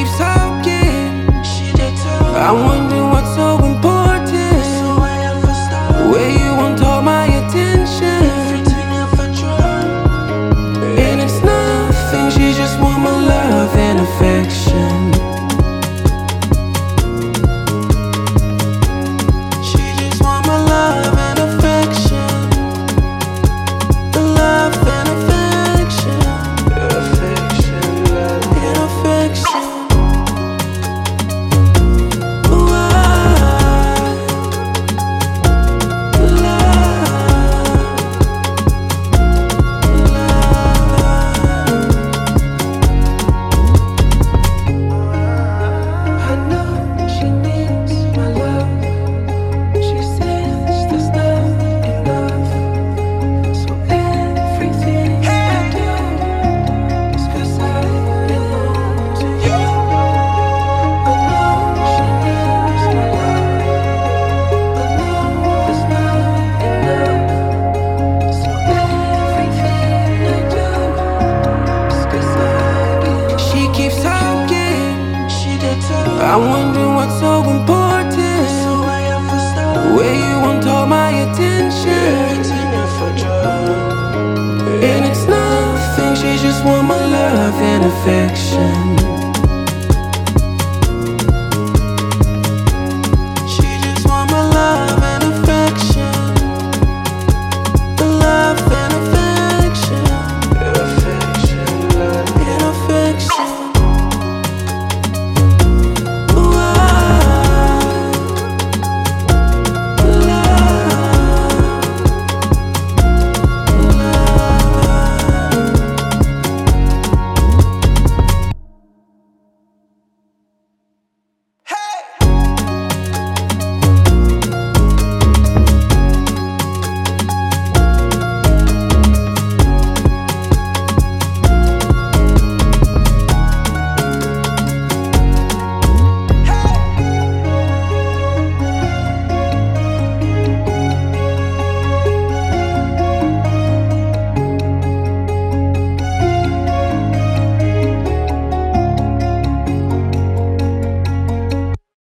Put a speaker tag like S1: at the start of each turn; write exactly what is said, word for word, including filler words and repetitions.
S1: keeps talking. I wonder what's so important. Where you want all my attention. And it's nothing, she just want my love and affection. She just want my love and affection. The love and affection. Affection, love and affection. I wonder what's so important. Where you want all my attention. And it's nothing, she just want my love and affection.